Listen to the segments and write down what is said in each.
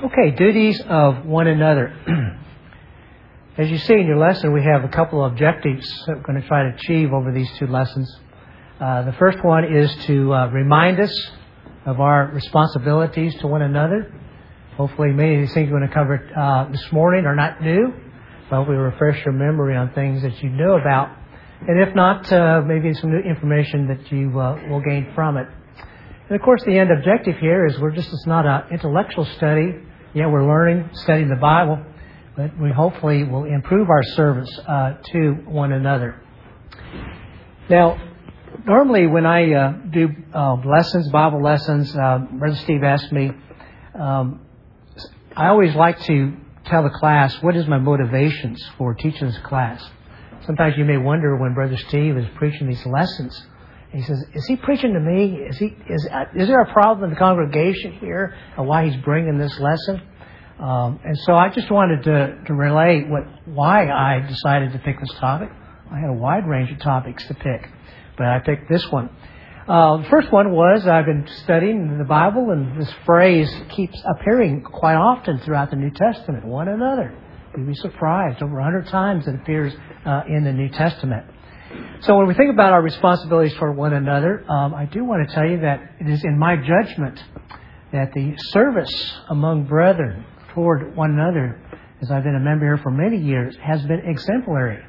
Okay, duties of one another. As you see in your lesson, we have a couple of objectives that we're going to try to achieve over these two lessons. The first one is to remind us of our responsibilities to one another. Hopefully many of these things we're going to cover this morning are not new, but hopefully refresh your memory on things that you know about. And if not, maybe some new information that you will gain from it. And of course, the end objective here is it's not an intellectual study. Yeah, we're learning, studying the Bible, but we hopefully will improve our service to one another. Now, normally when I do lessons, Bible lessons, Brother Steve asked me, I always like to tell the class, what is my motivations for teaching this class? Sometimes you may wonder when Brother Steve is preaching these lessons, he says, is he preaching to me? Is there a problem in the congregation here of why he's bringing this lesson? And so I just wanted to relay why I decided to pick this topic. I had a wide range of topics to pick, but I picked this one. The first one was I've been studying the Bible, and this phrase keeps appearing quite often throughout the New Testament, one another. You'd be surprised. Over 100 times it appears in the New Testament. So when we think about our responsibilities toward one another, I do want to tell you that it is in my judgment that the service among brethren toward one another, as I've been a member here for many years, has been exemplary.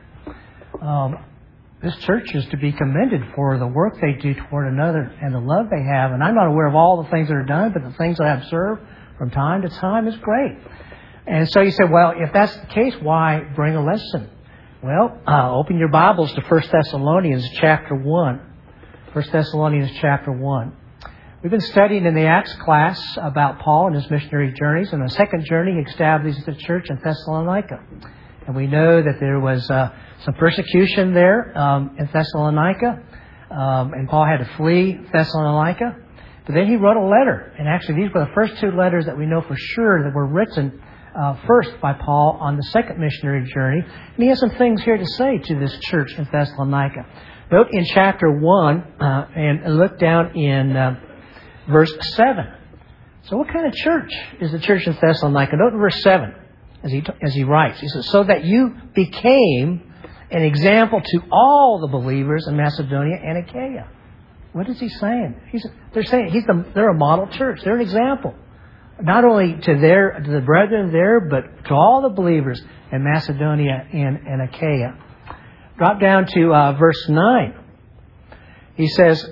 This church is to be commended for the work they do toward another and the love they have. And I'm not aware of all the things that are done, but the things that I observe from time to time is great. And so you say, well, if that's the case, why bring a lesson? Well, open your Bibles to 1 Thessalonians chapter 1. 1 Thessalonians chapter 1. We've been studying in the Acts class about Paul and his missionary journeys. And the second journey, he established the church in Thessalonica. And we know that there was some persecution there in Thessalonica. And Paul had to flee Thessalonica. But then he wrote a letter. And actually, these were the first two letters that we know for sure that were written first by Paul on the second missionary journey. And he has some things here to say to this church in Thessalonica. Note in chapter 1 and look down in verse 7. So what kind of church is the church in Thessalonica? Note in verse 7 as he writes. He says, so that you became an example to all the believers in Macedonia and Achaia. What is he saying? They're a model church. They're an example. Not only to the brethren there, but to all the believers in Macedonia and Achaia. Drop down to verse 9. He says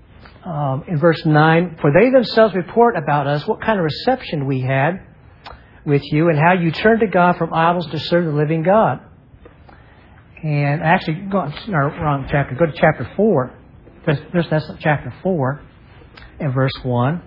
in verse 9, for they themselves report about us what kind of reception we had with you and how you turned to God from idols to serve the living God. And actually, wrong chapter. Go to chapter 4. That's chapter 4 and verse 1.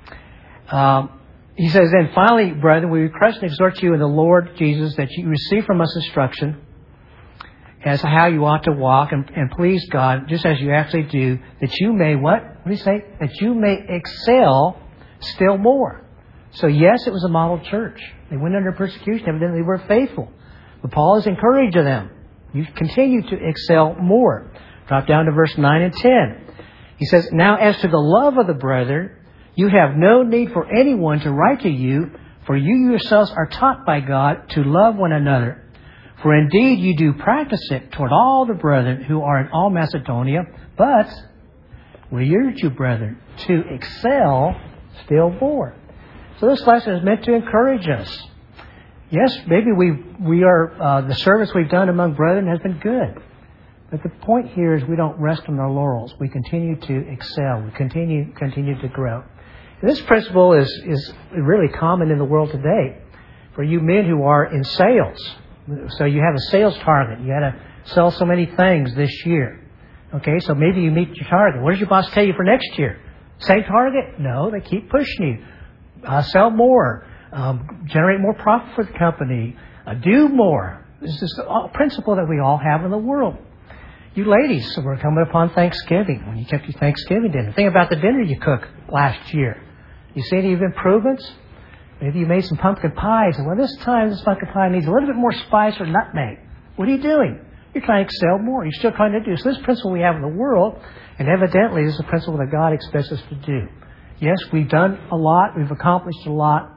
He says, then finally, brethren, we request and exhort you in the Lord Jesus that you receive from us instruction as to how you ought to walk and please God, just as you actually do, that you may, what? What do you say? That you may excel still more. So yes, it was a model church. They went under persecution. Evidently, they were faithful. But Paul is encouraging them. You continue to excel more. Drop down to verse 9 and 10. He says, now as to the love of the brethren, you have no need for anyone to write to you, for you yourselves are taught by God to love one another. For indeed you do practice it toward all the brethren who are in all Macedonia, but we urge you, brethren, to excel still more. So this lesson is meant to encourage us. Yes, maybe we are the service we've done among brethren has been good. But the point here is we don't rest on our laurels. We continue to excel. We continue to grow. And this principle is really common in the world today. For you men who are in sales, so you have a sales target. You got to sell so many things this year. Okay, so maybe you meet your target. What does your boss tell you for next year? Same target? No, they keep pushing you. Sell more. Generate more profit for the company. Do more. This is the principle that we all have in the world. You ladies, so we're coming upon Thanksgiving. When you kept your Thanksgiving dinner, think about the dinner you cooked last year. You see any improvements? Maybe you made some pumpkin pies. And well, this time this pumpkin pie needs a little bit more spice or nutmeg. What are you doing? You're trying to excel more. You're still trying to do. So this principle we have in the world, and evidently this is a principle that God expects us to do. Yes, we've done a lot. We've accomplished a lot.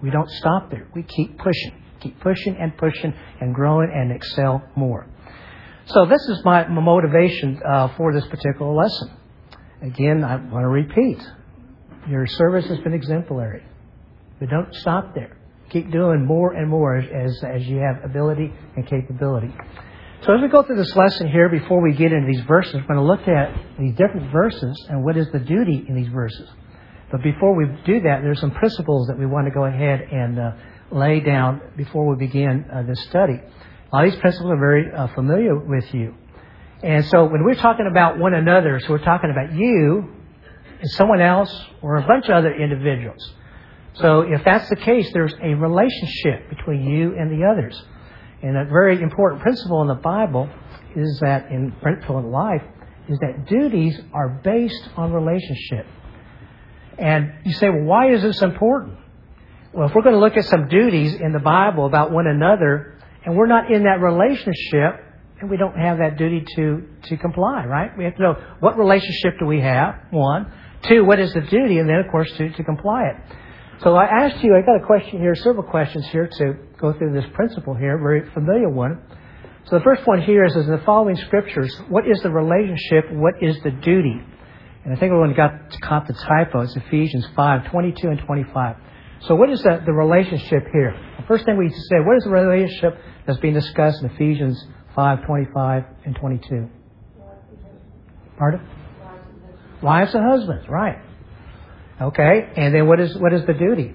We don't stop there. We keep pushing and growing and excel more. So this is my motivation for this particular lesson. Again, I want to repeat. Your service has been exemplary. But don't stop there. Keep doing more and more as you have ability and capability. So as we go through this lesson here, before we get into these verses, we're going to look at these different verses and what is the duty in these verses. But before we do that, there's some principles that we want to go ahead and lay down before we begin this study. A lot of these principles are very familiar with you. And so when we're talking about one another, so we're talking about you and someone else or a bunch of other individuals. So if that's the case, there's a relationship between you and the others. And a very important principle in the Bible is that, in practical life, is that duties are based on relationship. And you say, well, why is this important? Well, if we're going to look at some duties in the Bible about one another, and we're not in that relationship, and we don't have that duty to comply, right? We have to know what relationship do we have, one. Two, what is the duty? And then, of course, to comply it. So I asked you, I got a question here, several questions here to go through this principle here, very familiar one. So the first one here is in the following scriptures, what is the relationship, what is the duty? And I think everyone caught the typo. It's Ephesians 5:22 and 25. So what is the relationship here? The first thing we say, what is the relationship that's being discussed in Ephesians 5:25 and 22? Pardon? Wives and husbands, right. Okay, and then what is the duty?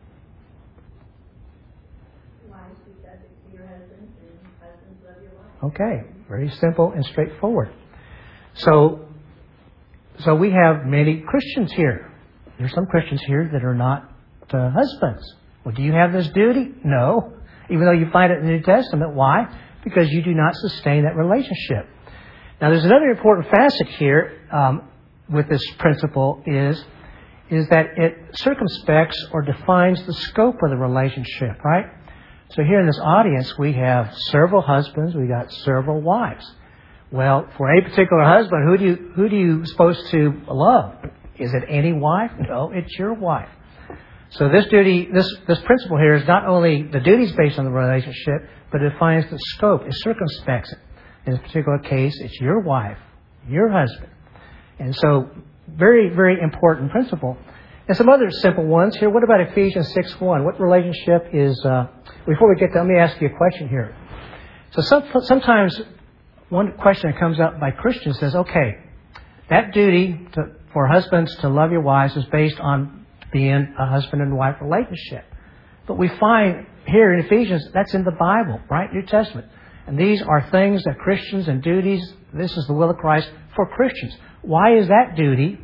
Wives, be subject to your husbands, and husbands, love your wives. Okay, very simple and straightforward. So we have many Christians here. There's some Christians here that are not husbands. Well, do you have this duty? No. Even though you find it in the New Testament. Why? Because you do not sustain that relationship. Now, there's another important facet here with this principle is that it circumspects or defines the scope of the relationship, right? So here in this audience, we have several husbands, we got several wives. Well, for a particular husband, who do you supposed to love? Is it any wife? No, it's your wife. So this duty, this principle here is not only the duties based on the relationship, but it defines the scope. It circumspects it. In this particular case, it's your wife, your husband. And so, very, very important principle. And some other simple ones here. What about Ephesians 6:1? What relationship is... before we get to... Let me ask you a question here. So sometimes one question that comes up by Christians says, okay, that duty for husbands to love your wives is based on being a husband and wife relationship. But we find here in Ephesians, that's in the Bible, right? New Testament. And these are things that Christians and duties, this is the will of Christ for Christians. Why is that duty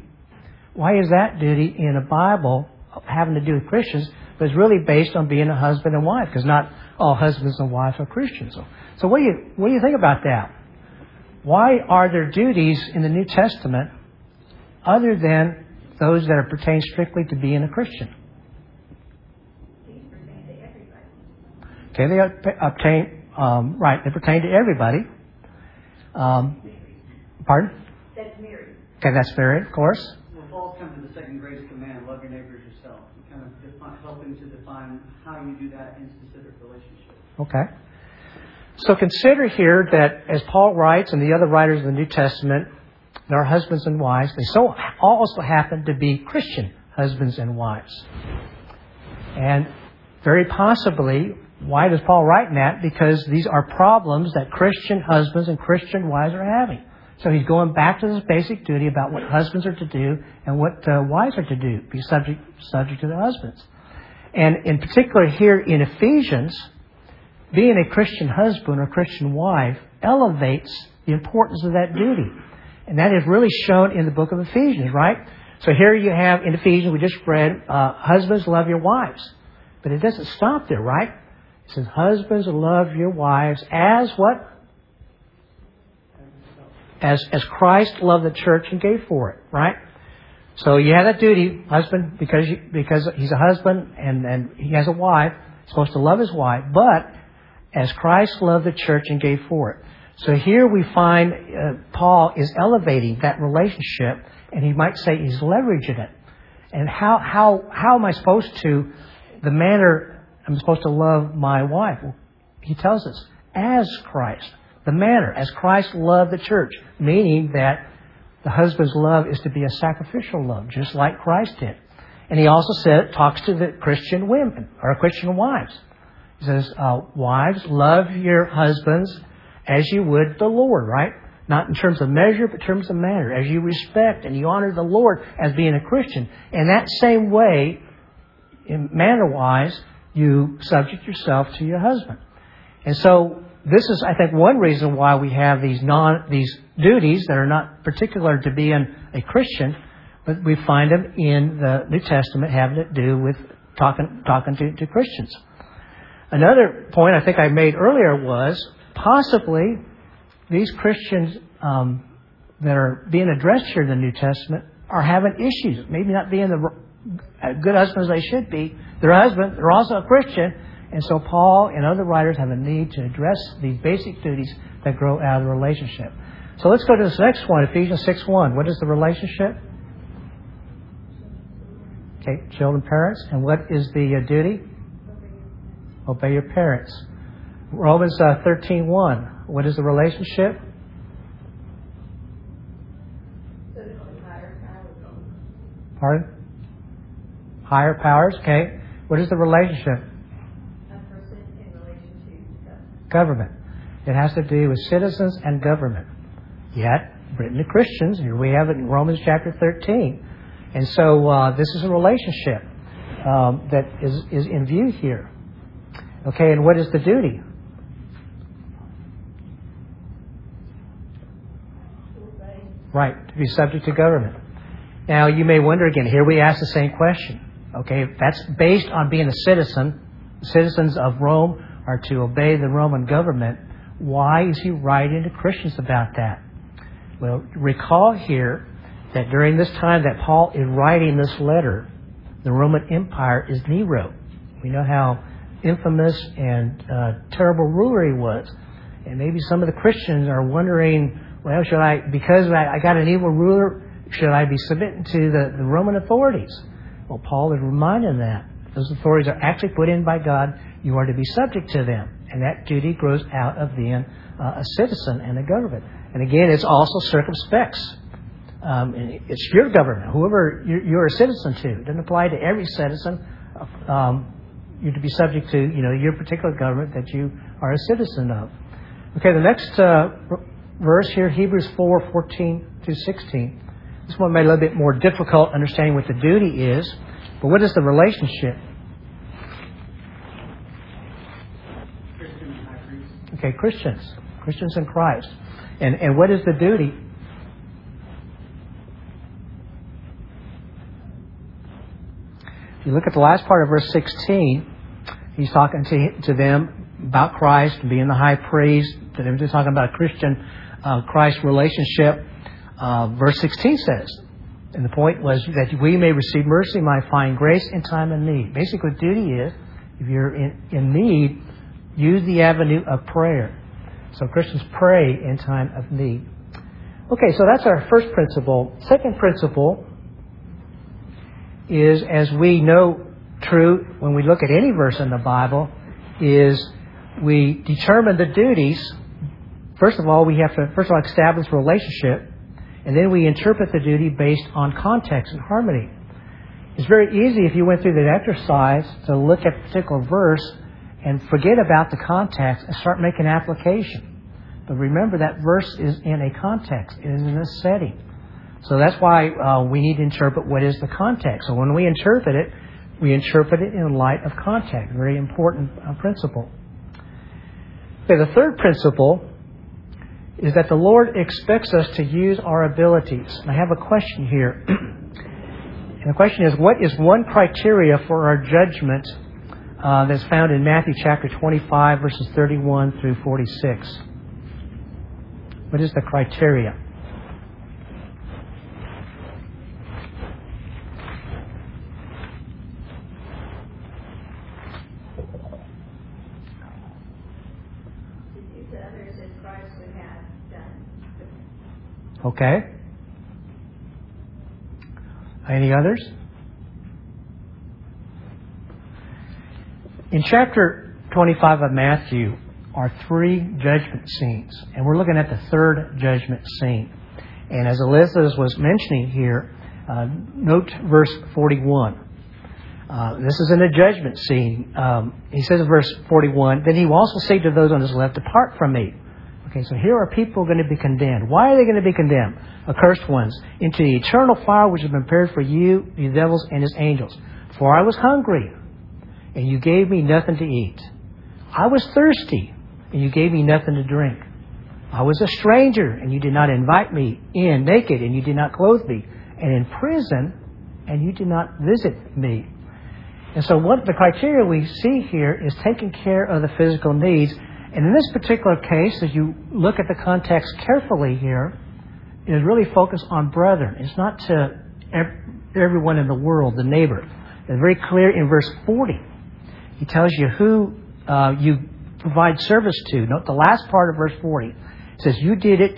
in a Bible having to do with Christians, but it's really based on being a husband and wife? Because not all husbands and wives are Christians. So what do you think about that? Why are there duties in the New Testament other than those that pertain strictly to being a Christian? These pertain to everybody. Okay, they pertain to everybody. Pardon? That's married. Okay, that's married, of course. Well, Paul's come to the second greatest command, love your neighbor as yourself. Kind of helping to define how you do that in specific relationships. Okay. So consider here that as Paul writes and the other writers of the New Testament, there are husbands and wives. They so also happen to be Christian husbands and wives. And very possibly, why does Paul write that? Because these are problems that Christian husbands and Christian wives are having. So he's going back to this basic duty about what husbands are to do and what wives are to do. Be subject to their husbands. And in particular here in Ephesians, being a Christian husband or Christian wife elevates the importance of that duty. And that is really shown in the book of Ephesians, right? So here you have in Ephesians, we just read, husbands, love your wives. But it doesn't stop there, right? It says, husbands, love your wives as what? As Christ loved the church and gave for it, right? So you have that duty, husband, because he's a husband and he has a wife, he's supposed to love his wife, but as Christ loved the church and gave for it. So here we find Paul is elevating that relationship, and he might say he's leveraging it. And how am I supposed to the manner I'm supposed to love my wife. Well, he tells us, as Christ. The manner, as Christ loved the church. Meaning that the husband's love is to be a sacrificial love, just like Christ did. And he also talks to the Christian women, or Christian wives. He says, wives, love your husbands as you would the Lord, right? Not in terms of measure, but in terms of manner. As you respect and you honor the Lord as being a Christian. In that same way, in manner-wise, you subject yourself to your husband. And so, this is, I think, one reason why we have these duties that are not particular to being a Christian, but we find them in the New Testament having to do with talking to Christians. Another point I think I made earlier was possibly these Christians that are being addressed here in the New Testament are having issues, maybe not being the good husbands they should be. They're a husband, they're also a Christian, and so Paul and other writers have a need to address these basic duties that grow out of the relationship. So let's go to this next one, Ephesians 6:1. What is the relationship? Okay, children, parents. And what is the duty? Obey your parents. Romans 13:1. What is the relationship? Pardon? Higher powers. Okay. What is the relationship? A person in relation to government. It has to do with citizens and government. Yet, written to Christians, here we have it in Romans chapter 13. And so this is a relationship that is in view here. Okay, and what is the duty? Right, to be subject to government. Now, you may wonder again, here we ask the same question. Okay, that's based on being a citizen. Citizens of Rome are to obey the Roman government. Why is he writing to Christians about that? Well, recall here that during this time that Paul is writing this letter, the Roman Empire is Nero. We know how infamous and terrible ruler he was. And maybe some of the Christians are wondering, well, because I got an evil ruler, should I be submitting to the Roman authorities? Well, Paul is reminding that. Those authorities are actually put in by God. You are to be subject to them. And that duty grows out of being a citizen and a government. And again, it's also circumspects. It's your government, whoever you're a citizen to. It doesn't apply to every citizen. You're to be subject to, your particular government that you are a citizen of. Okay, the next verse here, Hebrews 4:14-16. This one made a little bit more difficult understanding what the duty is. But what is the relationship? Christian and high priest. Okay, Christians in Christ. And what is the duty? If you look at the last part of verse 16, he's talking to them about Christ and being the high priest. They're just talking about a Christian Christ relationship. Verse 16 says, and the point was that we may receive mercy, might find grace in time of need. Basically, the duty is, if you're in need, use the avenue of prayer. So Christians pray in time of need. Okay, so that's our first principle. Second principle is, as we know true when we look at any verse in the Bible, is we determine the duties. First of all, we have to establish a relationship. And then we interpret the duty based on context and harmony. It's very easy if you went through that exercise to look at a particular verse and forget about the context and start making application. But remember, that verse is in a context. It is in a setting. So that's why we need to interpret what is the context. So when we interpret it in light of context. Very important principle. Okay, the third principle is that the Lord expects us to use our abilities. And I have a question here. And the question is, what is one criteria for our judgment that's found in Matthew chapter 25, verses 31 through 46? What is the criteria? Okay. Any others? In chapter 25 of Matthew are 3 judgment scenes, and we're looking at the 3rd judgment scene. And as Elizabeth was mentioning here, note verse 41. This is in a judgment scene. He says in verse 41, "Then he will also say to those on his left, 'Depart from me.'" Okay, so here are people going to be condemned. Why are they going to be condemned? Accursed ones. "Into the eternal fire which has been prepared for you, the devils and his angels. For I was hungry, and you gave me nothing to eat. I was thirsty, and you gave me nothing to drink. I was a stranger, and you did not invite me in, naked, and you did not clothe me, and in prison, and you did not visit me." And so what the criteria we see here is taking care of the physical needs. And in this particular case, as you look at the context carefully here, it is really focused on brethren. It's not to everyone in the world, the neighbor. It's very clear in verse 40. He tells you who you provide service to. Note the last part of verse 40. It says, "You did it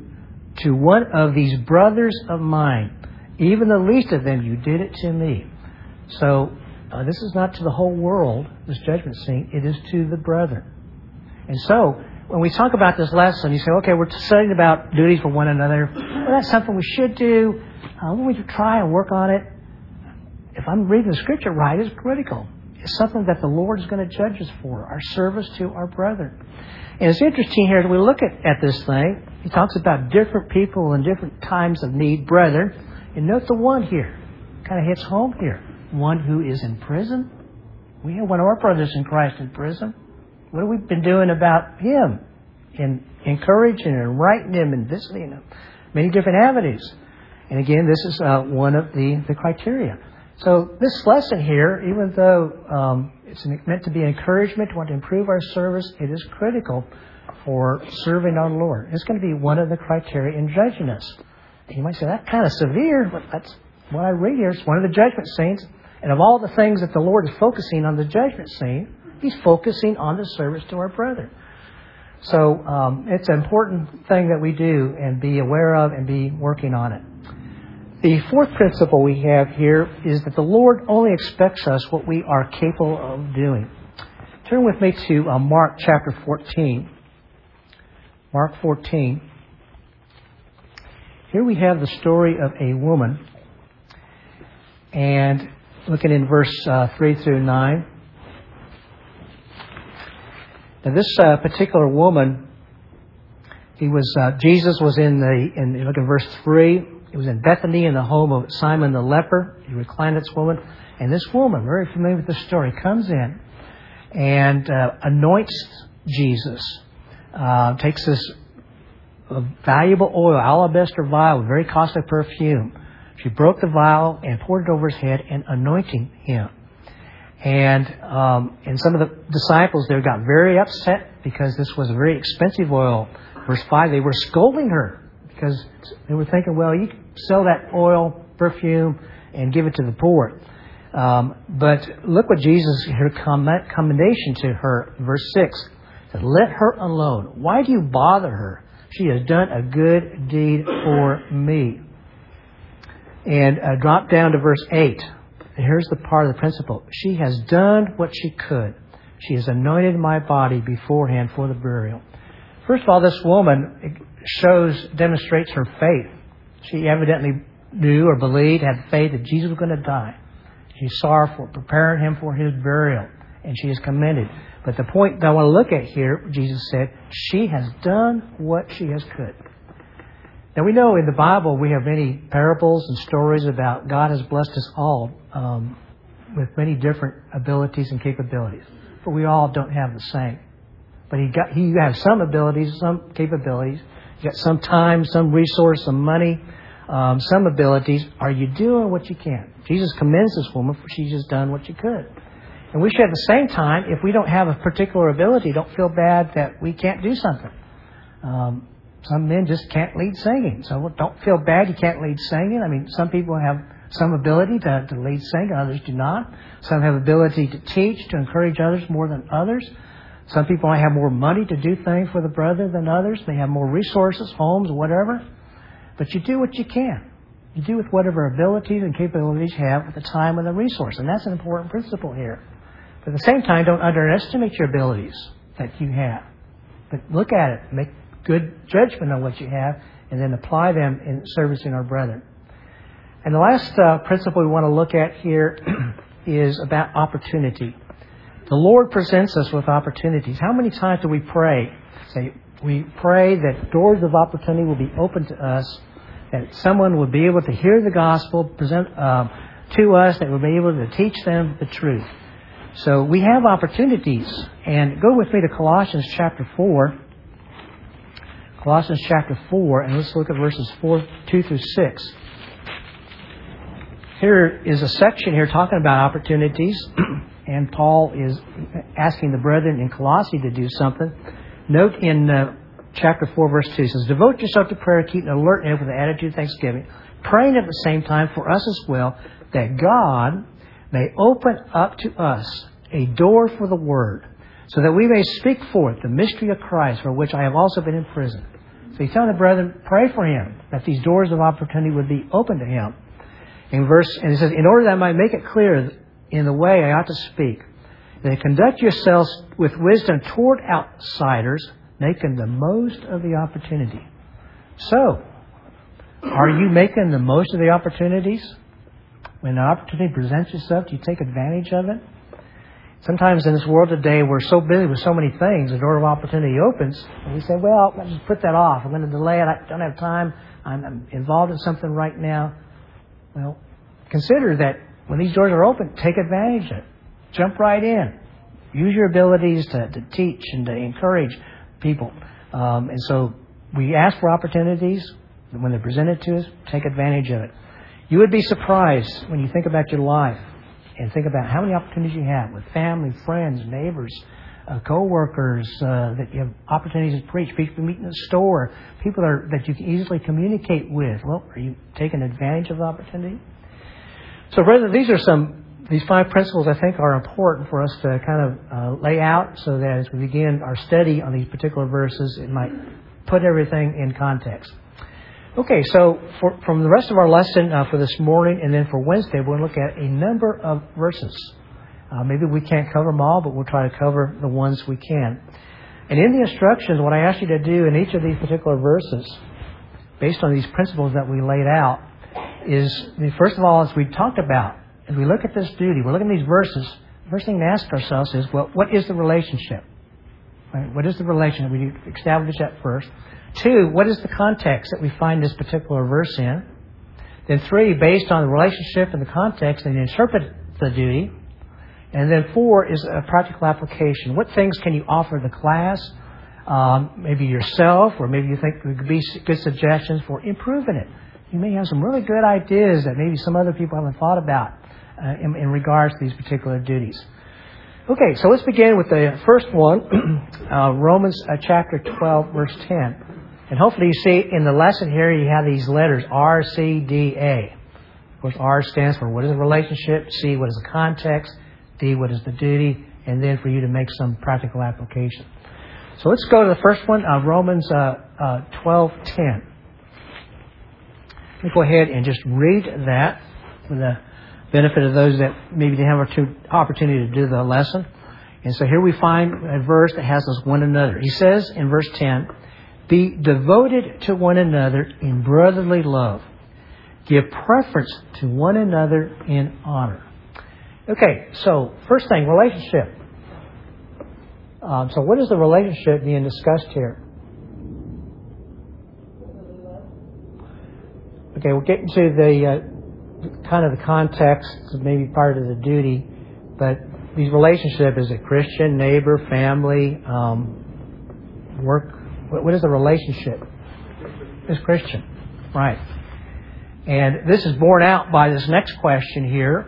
to one of these brothers of mine. Even the least of them, you did it to me." So this is not to the whole world, this judgment scene. It is to the brethren. And so when we talk about this lesson, you say, okay, we're studying about duties for one another. Well, that's something we should do. When we try and work on it, if I'm reading the Scripture right, it's critical. It's something that the Lord is going to judge us for, our service to our brethren. And it's interesting here as we look at this thing. He talks about different people and different times of need, brethren. And note the one here. Kind of hits home here. One who is in prison. We have one of our brothers in Christ in prison. What have we been doing about him? In encouraging and writing him and visiting him. Many different avenues. And again, this is one of the criteria. So this lesson here, even though it's meant to be encouragement, to want to improve our service, it is critical for serving our Lord. It's going to be one of the criteria in judging us. And you might say, that's kind of severe, but that's what I read here. It's one of the judgment scenes. And of all the things that the Lord is focusing on the judgment scene, He's focusing on the service to our brethren. So it's an important thing that we do and be aware of and be working on it. The 4th principle we have here is that the Lord only expects us what we are capable of doing. Turn with me to Mark chapter 14. Mark 14. Here we have the story of a woman. And looking in verse 3 through 9. Now this particular woman, Jesus was look at verse 3. It was in Bethany in the home of Simon the leper. He reclined this woman. And this woman, very familiar with the story, comes in and anoints Jesus. Takes this valuable oil, alabaster vial, very costly perfume. She broke the vial and poured it over his head and anointing him. And some of the disciples there got very upset because this was a very expensive oil. Verse 5, they were scolding her because they were thinking, well, you can sell that oil, perfume, and give it to the poor. But look what Jesus, her commendation to her, verse 6, said, "Let her alone. Why do you bother her? She has done a good deed for me." And drop down to verse 8. Here's the part of the principle. She has done what she could. She has anointed my body beforehand for the burial. First of all, this woman demonstrates her faith. She evidently knew or believed, had faith that Jesus was going to die. She saw her for preparing him for his burial, and she is commended. But the point that I want to look at here, Jesus said, she has done what she has could. Now we know in the Bible we have many parables and stories about God has blessed us all with many different abilities and capabilities. But we all don't have the same. But He has some abilities, some capabilities. You got some time, some resource, some money, some abilities. Are you doing what you can? Jesus commends this woman for she's just done what she could. And we should at the same time, if we don't have a particular ability, don't feel bad that we can't do something. Some men just can't lead singing. So don't feel bad you can't lead singing. I mean, some people have some ability to lead singing, others do not. Some have ability to teach, to encourage others more than others. Some people might have more money to do things for the brother than others. They have more resources, homes, whatever. But you do what you can. You do with whatever abilities and capabilities you have at the time and the resource. And that's an important principle here. But at the same time, don't underestimate your abilities that you have. But look at it, make good judgment on what you have, and then apply them in servicing our brethren. And the last principle we want to look at here is about opportunity. The Lord presents us with opportunities. How many times do we pray? We pray that doors of opportunity will be open to us, that someone will be able to hear the gospel, present to us, that we'll be able to teach them the truth. So we have opportunities. And go with me to Colossians chapter 4. Colossians chapter 4, and let's look at verses 2 through 6. Here is a section here talking about opportunities, and Paul is asking the brethren in Colossae to do something. Note in chapter 4, verse 2, it says, "Devote yourself to prayer, keep an alert with the attitude of thanksgiving, praying at the same time for us as well, that God may open up to us a door for the Word, so that we may speak forth the mystery of Christ, for which I have also been in prison." So he's telling the brethren, pray for him, that these doors of opportunity would be open to him. And it says, "In order that I might make it clear in the way I ought to speak, that conduct yourselves with wisdom toward outsiders, making the most of the opportunity." So, are you making the most of the opportunities? When an opportunity presents itself, do you take advantage of it? Sometimes in this world today, we're so busy with so many things, the door of opportunity opens, and we say, well, let's just put that off. I'm going to delay it. I don't have time. I'm involved in something right now. Well, consider that when these doors are open, take advantage of it. Jump right in. Use your abilities to teach and to encourage people. And so we ask for opportunities. When they're presented to us, take advantage of it. You would be surprised when you think about your life and think about how many opportunities you have with family, friends, neighbors, co-workers, that you have opportunities to preach, people you meet in the store, people that you can easily communicate with. Well, are you taking advantage of the opportunity? So, brethren, these 5 principles I think are important for us to kind of lay out, so that as we begin our study on these particular verses, it might put everything in context. Okay, so from the rest of our lesson for this morning and then for Wednesday, we're going to look at a number of verses. Maybe we can't cover them all, but we'll try to cover the ones we can. And in the instructions, what I ask you to do in each of these particular verses, based on these principles that we laid out, is, first of all, as we talked about, as we look at this duty, we're looking at these verses, the first thing to ask ourselves is, well, what is the relationship? Right? What is the relationship? We need to establish that first. 2, what is the context that we find this particular verse in? Then 3, based on the relationship and the context, and interpret the duty. And then 4 is a practical application. What things can you offer the class? Maybe yourself, or maybe you think there could be good suggestions for improving it. You may have some really good ideas that maybe some other people haven't thought about in regards to these particular duties. Okay, so let's begin with the first one, Romans chapter 12, verse 10. And hopefully you see in the lesson here you have these letters, R, C, D, A. Of course, R stands for what is the relationship, C, what is the context, D, what is the duty, and then for you to make some practical application. So let's go to the first one, Romans 12:10. Let me go ahead and just read that for the benefit of those that maybe didn't have an opportunity to do the lesson. And so here we find a verse that has us one another. He says in verse 10, "Be devoted to one another in brotherly love. Give preference to one another in honor." Okay, so first thing, relationship. So what is the relationship being discussed here? Okay, we'll get into the kind of the context, maybe part of the duty, but these relationships, is it Christian, neighbor, family, work? What is the relationship? It's Christian, right? And this is borne out by this next question here.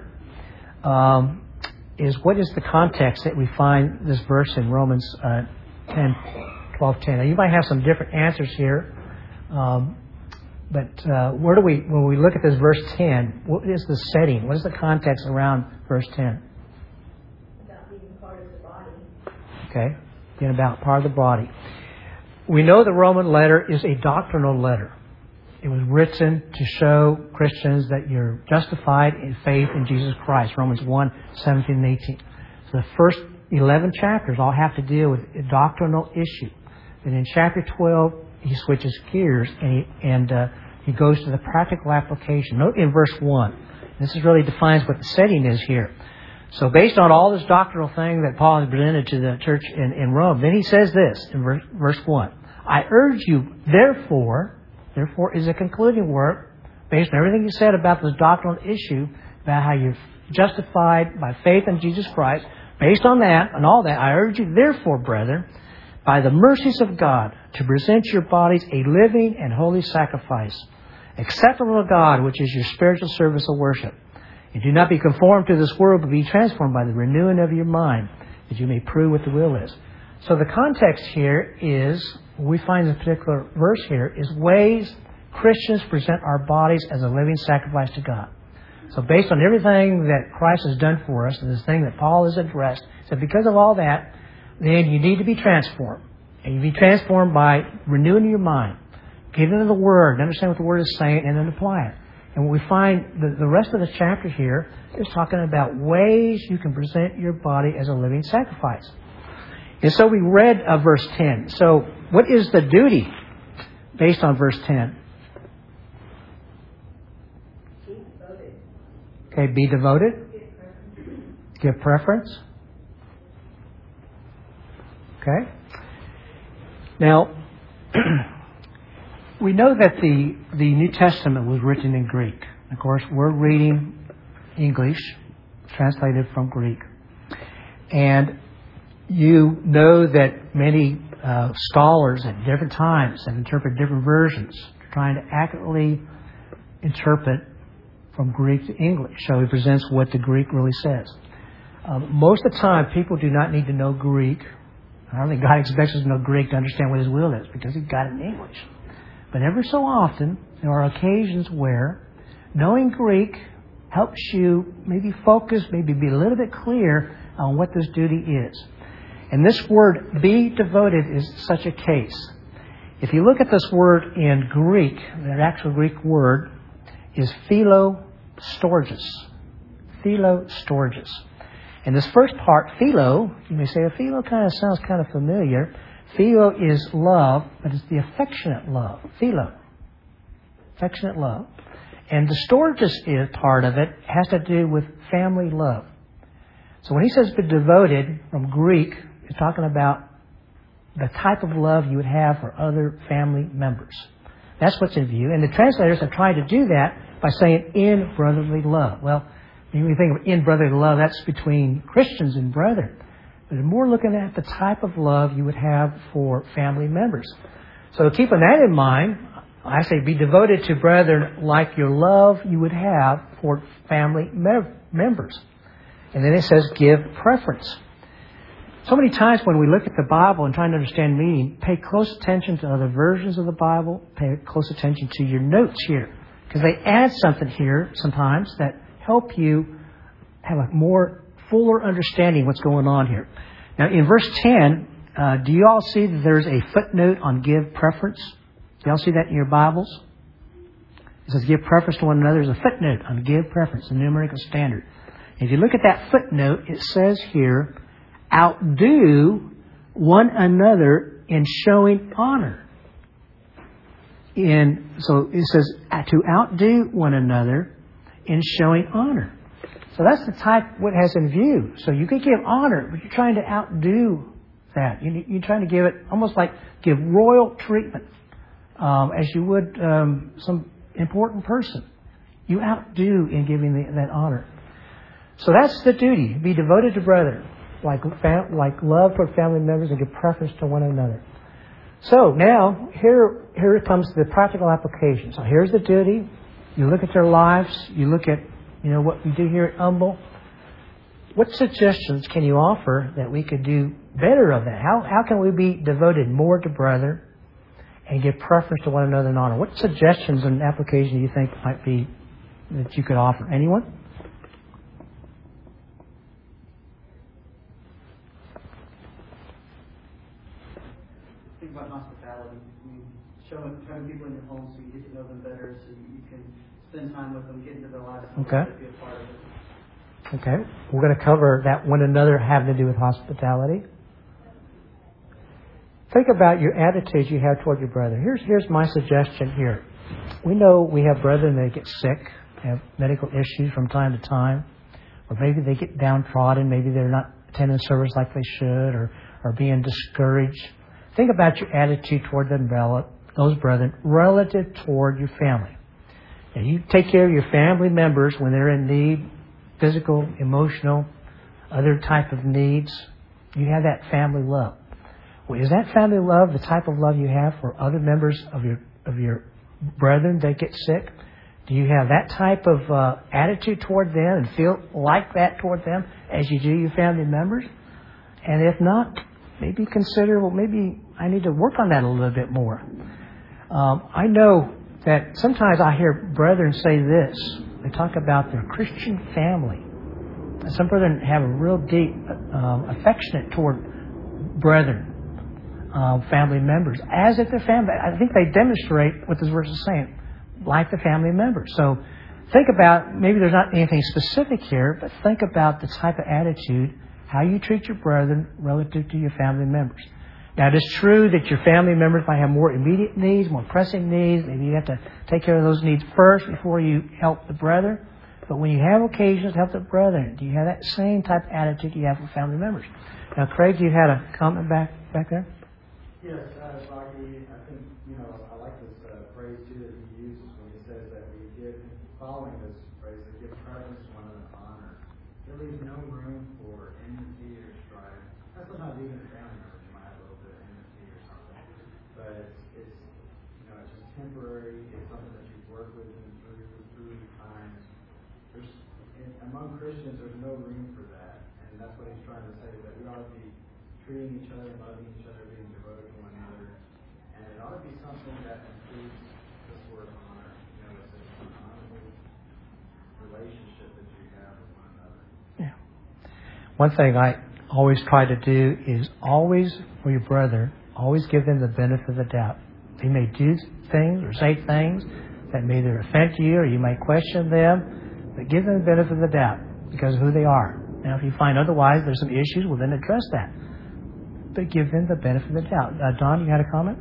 Is what is the context that we find this verse in Romans 12:10? Now you might have some different answers here, but when we look at this verse 10, what is the setting? What is the context around verse 10? About being part of the body. Okay, being about part of the body. We know the Roman letter is a doctrinal letter. It was written to show Christians that you're justified in faith in Jesus Christ. Romans 1:17 and 18. So the first 11 chapters all have to deal with a doctrinal issue. And in chapter 12, he switches gears and he goes to the practical application. Note in verse 1. This really defines what the setting is here. So based on all this doctrinal thing that Paul has presented to the church in Rome, then he says this in verse 1. I urge you, therefore is a concluding word based on everything you said about this doctrinal issue, about how you're justified by faith in Jesus Christ. Based on that and all that, I urge you, therefore, brethren, by the mercies of God, to present your bodies a living and holy sacrifice, acceptable to God, which is your spiritual service of worship. And do not be conformed to this world, but be transformed by the renewing of your mind, that you may prove what the will is. So the context here is, we find in this particular verse here, is ways Christians present our bodies as a living sacrifice to God. So based on everything that Christ has done for us, and this thing that Paul has addressed, so because of all that, then you need to be transformed. And you be transformed by renewing your mind, get into the Word, understand what the Word is saying, and then apply it. And what we find, the rest of the chapter here is talking about ways you can present your body as a living sacrifice. And so we read verse 10. So what is the duty based on verse 10? Okay, be devoted. Give preference. Okay. Now, we know that the New Testament was written in Greek. Of course, we're reading English, translated from Greek. And you know that many scholars at different times have interpreted different versions, trying to accurately interpret from Greek to English. So he presents what the Greek really says. Most of the time, people do not need to know Greek. I don't think God expects us to know Greek to understand what His will is, because He's got it in English. But every so often, there are occasions where knowing Greek helps you maybe focus, maybe be a little bit clear on what this duty is. And this word, be devoted, is such a case. If you look at this word in Greek, the actual Greek word is philostorgis. Philostorgis. And this first part, philo, you may say, philo kind of sounds kind of familiar. Philo is love, but it's the affectionate love. Philo. Affectionate love. And the storgis is part of it, has to do with family love. So when he says be devoted, from Greek, he's talking about the type of love you would have for other family members. That's what's in view. And the translators have tried to do that by saying in brotherly love. Well, when you think of in brotherly love, that's between Christians and brethren. But more looking at the type of love you would have for family members. So keeping that in mind, I say be devoted to brethren like your love you would have for family members. And then it says give preference. So many times when we look at the Bible and trying to understand meaning, pay close attention to other versions of the Bible, pay close attention to your notes here. Because they add something here sometimes that help you have a more fuller understanding of what's going on here. Now in verse 10, do you all see that there's a footnote on give preference? Do you all see that in your Bibles? It says give preference to one another. There's a footnote on give preference, the New American Standard. If you look at that footnote, it says here, outdo one another in showing honor. So it says to outdo one another in showing honor. So that's the type what has in view. So you could give honor, but you're trying to outdo that. You're trying to give it almost like give royal treatment, as you would some important person. You outdo in giving that honor. So that's the duty. Be devoted to brethren, like love for family members, and give preference to one another. So now, here comes the practical application. So here's the duty. You look at their lives. You look at, what we do here at Humble. What suggestions can you offer that we could do better of that? How can we be devoted more to brethren and give preference to one another in honor? What suggestions and applications do you think might be that you could offer? Anyone? Think about hospitality. Having people in your home so you get to know them better, so you can spend time with them, get into their lives, and Okay. be a part of it. Okay, we're going to cover that one another having to do with hospitality. Think about your attitudes you have toward your brother. Here's my suggestion here. We know we have brethren that get sick, have medical issues from time to time, or maybe they get downtrodden, maybe they're not attending service like they should, or being discouraged. Think about your attitude toward them, those brethren, relative toward your family. And you take care of your family members when they're in need, physical, emotional, other type of needs. You have that family love. Well, is that family love the type of love you have for other members of your brethren that get sick? Do you have that type of attitude toward them and feel like that toward them as you do your family members? And if not, maybe consider, well, maybe I need to work on that a little bit more. I know that sometimes I hear brethren say this. They talk about their Christian family. Some brethren have a real deep affectionate toward brethren, family members, as if they're family. I think they demonstrate what this verse is saying, like the family members. So think about, maybe there's not anything specific here, but think about the type of attitude, how you treat your brethren relative to your family members. Now, it is true that your family members might have more immediate needs, more pressing needs. Maybe you have to take care of those needs first before you help the brethren. But when you have occasions to help the brethren, do you have that same type of attitude you have with family members? Now, Craig, you had a comment back there? Yes, Rocky, I think, I like this phrase too that he uses when he says that we give, following this phrase, that give preference to one another honor. There leaves no room for enmity or strife. That's sometimes even a family member, you might have a little bit of enmity or something. But it's just temporary. It's something that you work with them through time. Among Christians, there's no room for that. And that's what he's trying to say, that we ought to be treating each other, loving each other, being devoted to one another. And it ought to be something that includes this word honor. It's an honorable relationship that you have with one another. Yeah. One thing I always try to do is always, for your brother, always give them the benefit of the doubt. They may do things or say things that may either offend you or you might question them, but give them the benefit of the doubt because of who they are. Now, if you find otherwise there's some issues, well, then address that. But give them the benefit of the doubt. Don, you had a comment?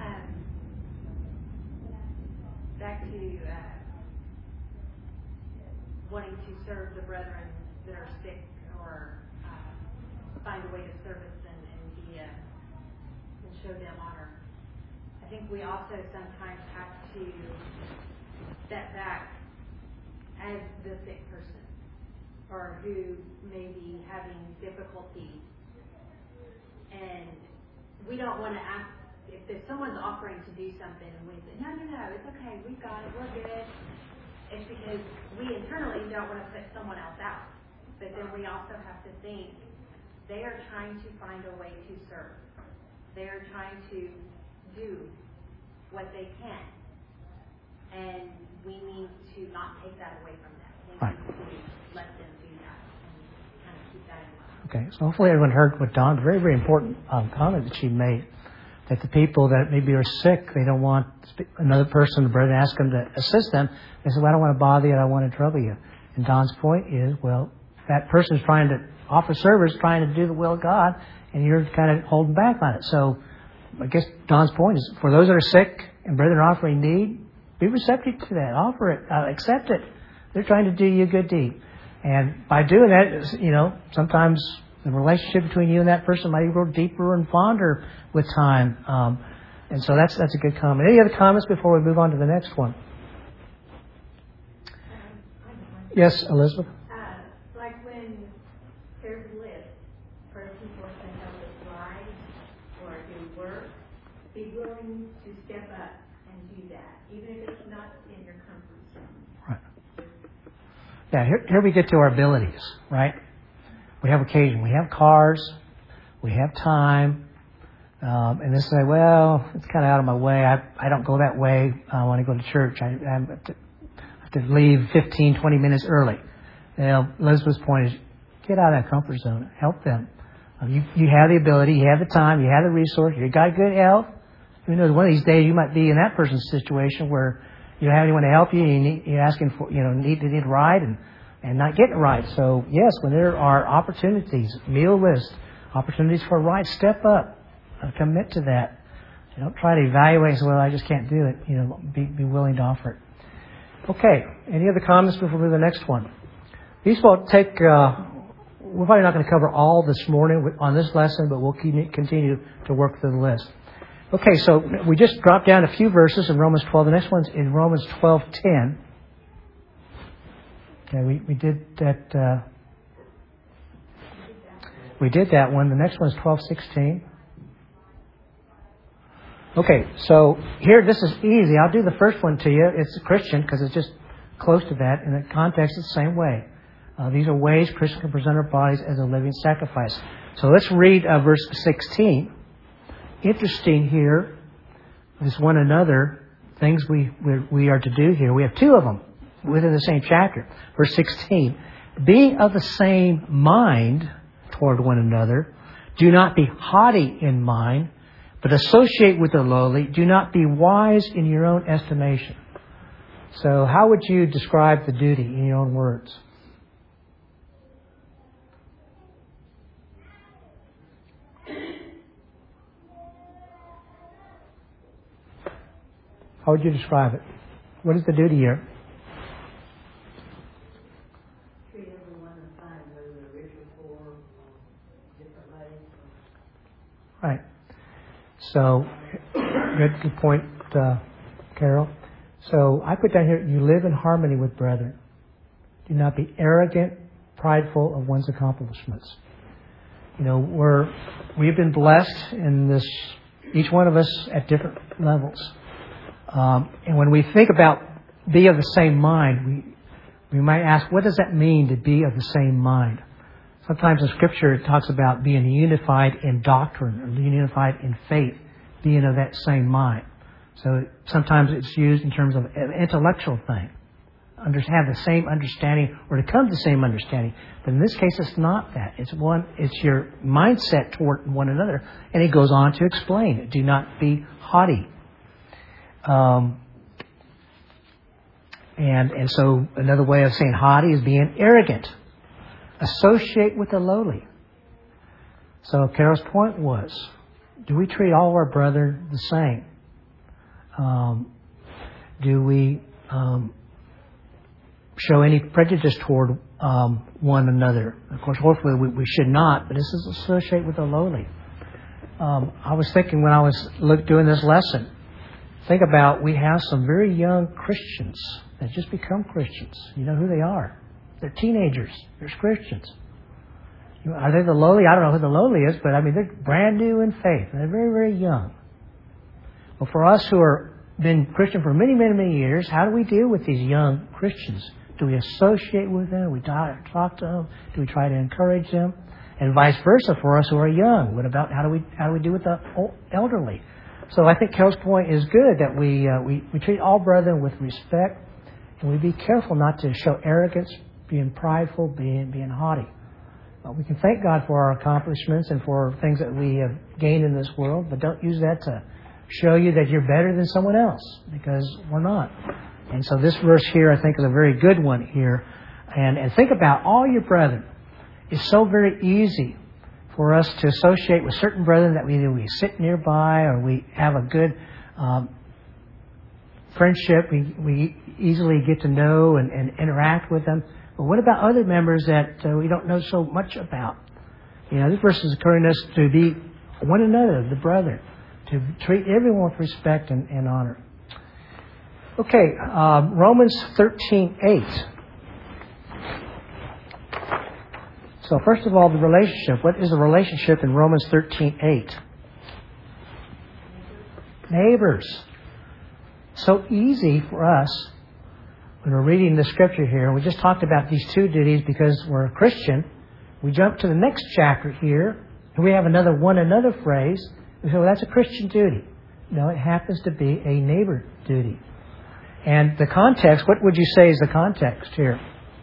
Back to wanting to serve the brethren that are sick or find a way to service them and show them honor. I think we also sometimes have to step back as the sick person or who may be having difficulty. And we don't want to ask, if someone's offering to do something and we say, no, it's okay, we've got it, we're good. It's because we internally don't want to put someone else out. But then we also have to think, they are trying to find a way to serve. They are trying to do what they can. And we need to not take that away from them. We Right. need to let them do that and kind of keep that in mind. Okay, so hopefully everyone heard what Don, very, very important comment that she made, that the people that maybe are sick, they don't want another person, the brother, ask them to assist them. They say, well, I don't want to bother you, I don't want to trouble you. And Don's point is, well, that person is trying to offer service, trying to do the will of God, and you're kind of holding back on it. So I guess Don's point is, for those that are sick and brethren are offering need, be receptive to that. Offer it. Accept it. They're trying to do you a good deed. And by doing that, sometimes the relationship between you and that person might grow deeper and fonder with time. And so that's a good comment. Any other comments before we move on to the next one? Yes, Elizabeth? Like when there's a list for people to help us ride or do work, be willing to step up and do that, even if it's not in your comfort zone. Right. Yeah, here we get to our abilities, right? We have occasion. We have cars. We have time. And they say, well, it's kind of out of my way. I don't go that way. I want to go to church. I have to leave 15, 20 minutes early. Elizabeth's point is, get out of that comfort zone. Help them. You have the ability. You have the time. You have the resource. You've got good health. Who knows, one of these days you might be in that person's situation where you don't have anyone to help you. You're asking for, need a ride, and and not getting it right. So, yes, when there are opportunities, meal list, opportunities for right, step up and commit to that. You don't try to evaluate and say, well, I just can't do it. Be willing to offer it. Okay, any other comments before we move to the next one? These will take, we're probably not going to cover all this morning on this lesson, but we'll continue to work through the list. Okay, so we just dropped down a few verses in Romans 12. The next one's in Romans 12:10. Okay, we did that. We did that one. The next one's 12:16. Okay, so here, this is easy. I'll do the first one to you. It's a Christian because it's just close to that. In the context, it's the same way. These are ways Christians can present our bodies as a living sacrifice. So let's read verse 16. Interesting here, this one another, things we are to do here. We have two of them within the same chapter. Verse 16. Be of the same mind toward one another. Do not be haughty in mind, but associate with the lowly. Do not be wise in your own estimation. So how would you describe the duty in your own words? How would you describe it? What is the duty here? Treat everyone the same, whether they're rich or poor, different ways. Right. So, good point, Carol. So I put down here, you live in harmony with brethren. Do not be arrogant, prideful of one's accomplishments. We've been blessed in this, each one of us at different levels. And when we think about be of the same mind, we might ask, what does that mean to be of the same mind? Sometimes in Scripture it talks about being unified in doctrine or being unified in faith, being of that same mind. So sometimes it's used in terms of an intellectual thing, have the same understanding or to come to the same understanding. But in this case, it's not that. It's your mindset toward one another. And it goes on to explain it. Do not be haughty. And so another way of saying haughty is being arrogant. Associate with the lowly. So Carol's point was, do we treat all of our brethren the same? Do we show any prejudice toward one another? Of course, hopefully we should not, but this is associate with the lowly. I was thinking when I was doing this lesson, think about, we have some very young Christians that just become Christians. You know who they are. They're teenagers. They're Christians. Are they the lowly? I don't know who the lowly is, but they're brand new in faith. They're very, very young. Well, for us who are been Christian for many, many, many years, how do we deal with these young Christians? Do we associate with them? Do we talk to them? Do we try to encourage them? And vice versa for us who are young. What about how do we do with the elderly? So I think Carol's point is good, that we treat all brethren with respect, and we be careful not to show arrogance, being prideful, being haughty. We can thank God for our accomplishments and for things that we have gained in this world, but don't use that to show you that you're better than someone else, because we're not. And so this verse here, I think, is a very good one here. And think about all your brethren. It's so very easy for us to associate with certain brethren that we sit nearby or we have a good friendship. We easily get to know and interact with them. But what about other members that we don't know so much about? This verse is encouraging us to be one another, the brethren, to treat everyone with respect and honor. Okay, Romans 13:8. So first of all, the relationship. What is the relationship in Romans 13:8? Neighbors. So easy for us when we're reading the Scripture here. We just talked about these two duties because we're a Christian. We jump to the next chapter here, and we have another one another phrase. We say, well, that's a Christian duty. No, it happens to be a neighbor duty. And the context, what would you say is the context here?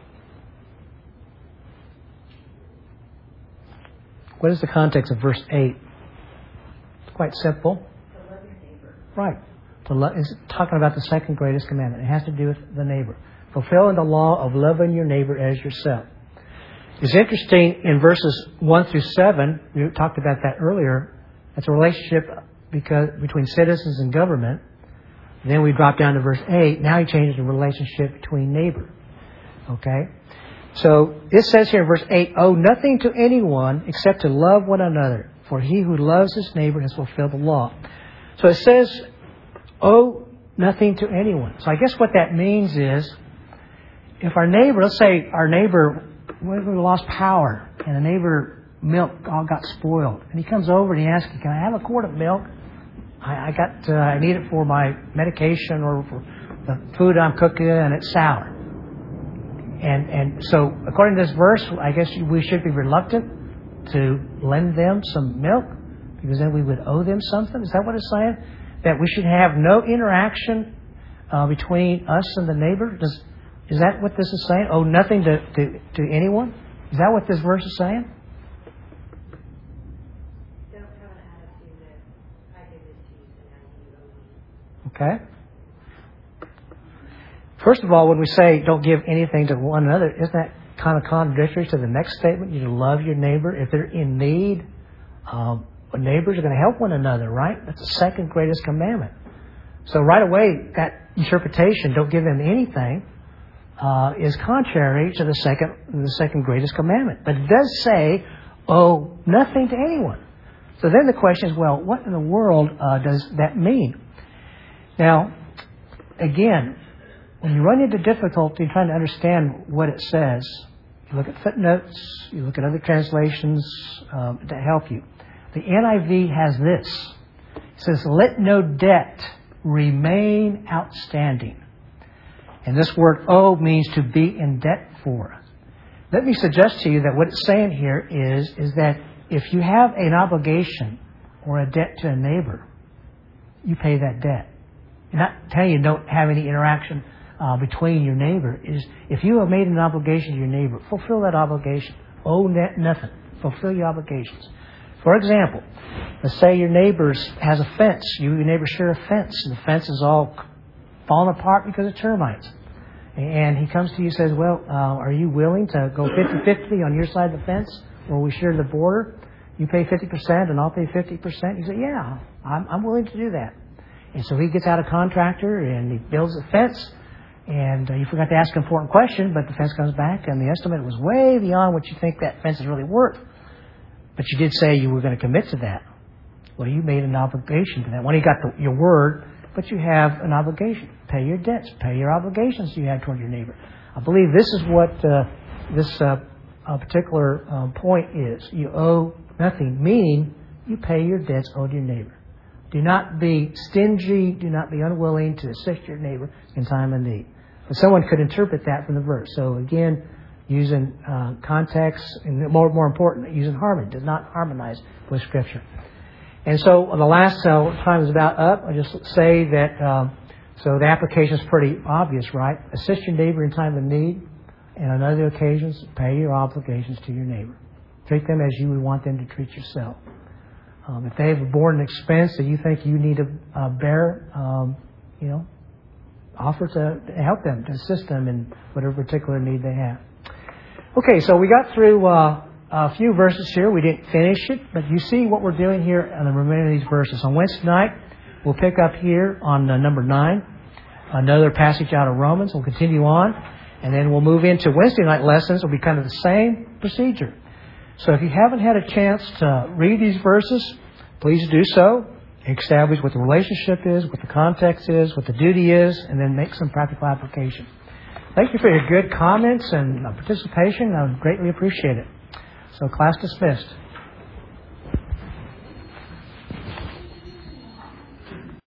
What is the context of verse 8? It's quite simple. To love your neighbor. Right. It's talking about the second greatest commandment. It has to do with the neighbor. fulfilling the law of loving your neighbor as yourself. It's interesting in verses 1 through 7, we talked about that earlier, that's a relationship between citizens and government. Then we drop down to verse 8, now he changes the relationship between neighbor. Okay? So it says here in verse 8, owe nothing to anyone except to love one another, for he who loves his neighbor has fulfilled the law. So it says, owe nothing to anyone. So I guess what that means is, if our neighbor, let's say our neighbor, we lost power, and the neighbor milk all got spoiled, and he comes over and he asks, can I have a quart of milk? I need it for my medication or for the food I'm cooking, and it's sour. And so, according to this verse, I guess we should be reluctant to lend them some milk, because then we would owe them something. Is that what it's saying? That we should have no interaction between us and the neighbor? Is that what this is saying? Owe nothing to anyone? Is that what this verse is saying? Don't have an attitude that I did this to you, so now you owe me. Okay. First of all, when we say don't give anything to one another, isn't that kind of contradictory to the next statement? You love your neighbor. If they're in need, neighbors are going to help one another, right? That's the second greatest commandment. So right away, that interpretation, don't give them anything, is contrary to the second greatest commandment. But it does say, owe nothing to anyone. So then the question is, well, what in the world does that mean? Now, again, when you run into difficulty trying to understand what it says, you look at footnotes, you look at other translations to help you. The NIV has this. It says, let no debt remain outstanding. And this word owe means to be in debt for. Let me suggest to you that what it's saying here is that if you have an obligation or a debt to a neighbor, you pay that debt. I'm not telling you don't have any interaction between your neighbor. If you have made an obligation to your neighbor, fulfill that obligation. Owe nothing. Fulfill your obligations. For example, let's say your neighbor has a fence. You and your neighbor share a fence, and the fence is all falling apart because of termites. And he comes to you and says, well, are you willing to go 50-50 on your side of the fence where we share the border? You pay 50% and I'll pay 50%. You say, yeah, I'm willing to do that. And so he gets out a contractor and he builds a fence. And you forgot to ask an important question, but the fence comes back and the estimate was way beyond what you think that fence is really worth. But you did say you were going to commit to that. Well, you made an obligation to that. When you got your word, but you have an obligation. Pay your debts. Pay your obligations you have toward your neighbor. I believe this is what this particular point is. You owe nothing, meaning you pay your debts owed to your neighbor. Do not be stingy. Do not be unwilling to assist your neighbor in time of need. But someone could interpret that from the verse. So again, using context, and more important, using harmony. Does not harmonize with Scripture. And so the last time is about up. I just say that, so the application is pretty obvious, right? Assist your neighbor in time of need. And on other occasions, pay your obligations to your neighbor. Treat them as you would want them to treat yourself. If they have borne an expense that you think you need to bear, offer to help them, to assist them in whatever particular need they have. Okay, so we got through a few verses here. We didn't finish it, but you see what we're doing here on the remainder of these verses. On Wednesday night, we'll pick up here on number 9, another passage out of Romans. We'll continue on, and then we'll move into Wednesday night lessons. It'll be kind of the same procedure. So if you haven't had a chance to read these verses, please do so. Establish what the relationship is, what the context is, what the duty is, and then make some practical application. Thank you for your good comments and participation. I would greatly appreciate it. So class dismissed.